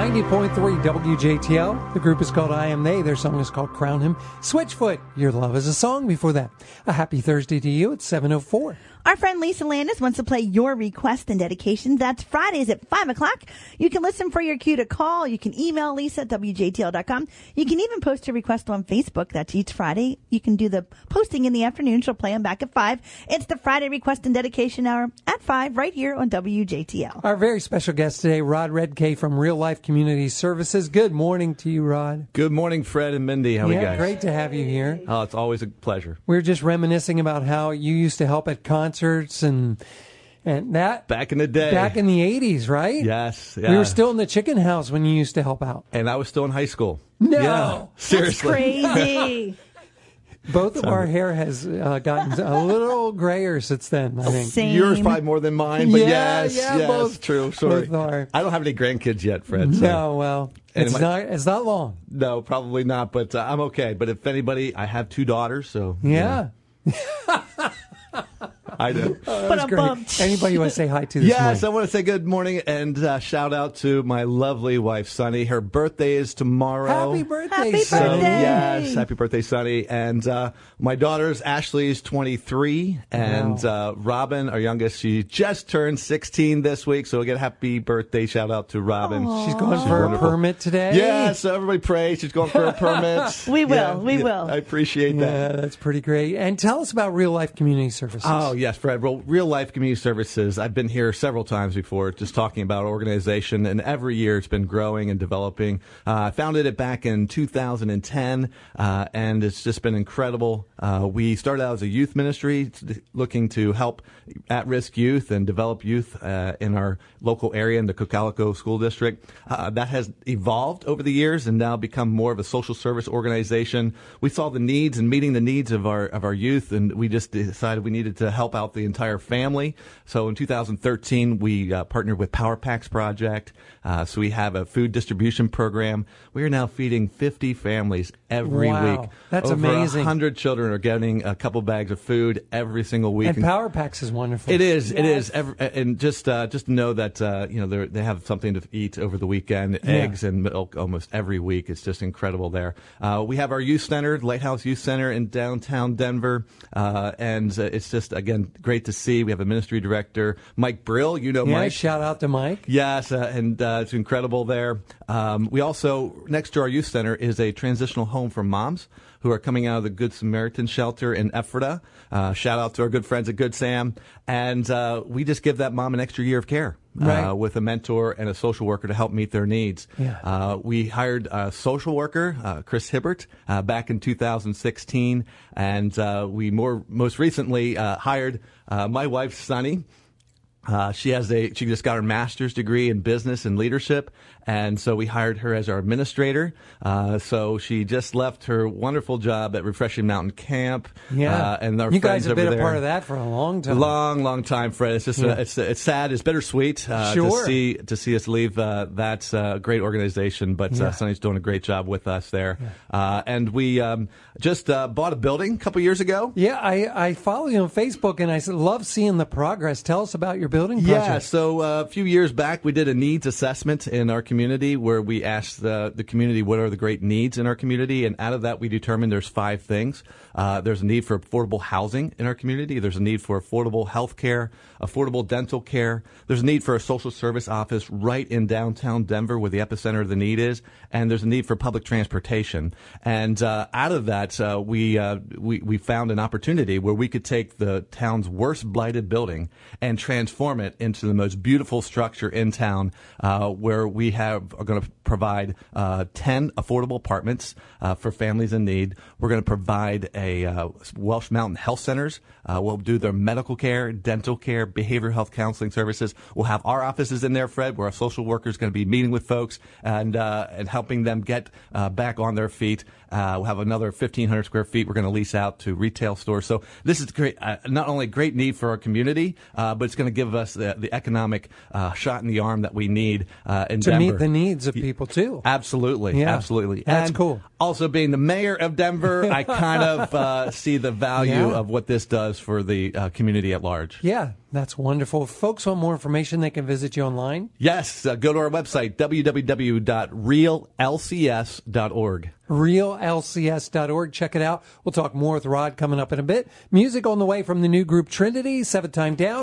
90.3 WJTL. The group is called I Am They. Their song is called Crown Him. Switchfoot, Your Love is a Song before that. A happy Thursday to you. It's 7:04. Our friend Lisa Landis wants to play your request and dedication. That's Fridays at 5 o'clock. You can listen for your cue to call. You can email Lisa at WJTL.com. You can even post a request on Facebook. That's each Friday. You can do the posting in the afternoon. She'll play them back at 5. It's the Friday Request and Dedication Hour at 5 right here on WJTL. Our very special guest today, Rod Redkay from Real Life Community Services. Good morning to you, Rod. Good morning, Fred and Mindy. How are you guys? Great to have you here. Oh, it's always a pleasure. We were just reminiscing about how you used to help at concerts and that back in the day, back in the 80s, right? Yes, yeah. We were still in the chicken house when you used to help out, and I was still in high school. No, yeah, seriously, that's crazy. Both of our hair has gotten a little grayer since then, I think. Same. Yours probably more than mine, but yes, both, true. Sorry, both I don't have any grandkids yet, Fred. So. No, well, it's not long. No, probably not, but I'm okay. But if anybody, I have 2 daughters, so yeah. I know. But great. Anybody you want to say hi to this morning? Yes, I want to say good morning and shout out to my lovely wife, Sunny. Her birthday is tomorrow. Happy birthday, Happy Sunny. birthday. Yes, happy birthday, Sunny. And my daughter's Ashley is 23, and Robin, our youngest, she just turned 16 this week, so we'll get a happy birthday shout out to Robin. Aww. She's going for wonderful. a permit today? Yeah, so everybody pray. She's going for a permit. We will. I appreciate that. Yeah, that's pretty great. And tell us about Real Life Community Services. Oh, yes, Fred. Well, Real Life Community Services, I've been here several times before just talking about our organization, and every year it's been growing and developing. I founded it back in 2010, and it's just been incredible. We started out as a youth ministry looking to help at-risk youth and develop youth in our local area in the Cocalico School District. That has evolved over the years and now become more of a social service organization. We saw the needs and meeting the needs of our youth, and we just decided we needed to help out the entire family. So in 2013, we partnered with Power Packs Project. So we have a food distribution program. We are now feeding 50 families every week. That's Over amazing. 100 children are getting a couple bags of food every single week. And Power Packs is wonderful. It is. Yes. It is. And just to know that they have something to eat over the weekend, eggs and milk almost every week. It's just incredible there. We have our youth center, Lighthouse Youth Center in downtown Denver, and it's just again great to see. We have a ministry director, Mike Brill. You know Mike. Shout out to Mike. Yes, and it's incredible there. We also, next to our youth center, is a transitional home for moms who are coming out of the Good Samaritan shelter in Ephrata. Shout out to our good friends at Good Sam. And we just give that mom an extra year of care with a mentor and a social worker to help meet their needs. Yeah. We hired a social worker, Chris Hibbert, back in 2016. And we most recently hired my wife, Sunny. She just got her master's degree in business and leadership, and so we hired her as our administrator. So she just left her wonderful job at Refreshing Mountain Camp. Yeah, and our you friends guys have been over a part of that for a long time. Long time, Fred. It's just it's sad. It's bittersweet to see us leave that great organization. But Sunny's doing a great job with us there. Yeah. And we just bought a building a couple years ago. Yeah, I follow you on Facebook, and I love seeing the progress. Tell us about your building project. Yeah, so a few years back, we did a needs assessment in our community where we asked the community what are the great needs in our community, and out of that, we determined there's 5 things. There's a need for affordable housing in our community. There's a need for affordable health care, affordable dental care. There's a need for a social service office right in downtown Denver where the epicenter of the need is, and there's a need for public transportation. And out of that, we found an opportunity where we could take the town's worst blighted building and transform it into the most beautiful structure in town, where we are going to provide 10 affordable apartments for families in need. We're going to provide a Welsh Mountain Health Centers. We'll do their medical care, dental care, behavioral health counseling services. We'll have our offices in there, Fred, where our social worker is going to be meeting with folks and helping them get back on their feet. We'll have another 1,500 square feet we're going to lease out to retail stores. So this is great, not only great need for our community, but it's going to give us the economic shot in the arm that we need in Denver. To meet Denver. the needs of people too. Absolutely. Yeah. Absolutely. That's And cool. Also, being the mayor of Denver, I kind of see the value of what this does for the community at large. Yeah, that's wonderful. If folks want more information, they can visit you online. Yes. Go to our website, www.reallcs.org. RealLCS.org. Check it out. We'll talk more with Rod coming up in a bit. Music on the way from the new group Trinity, Seventh Time Down.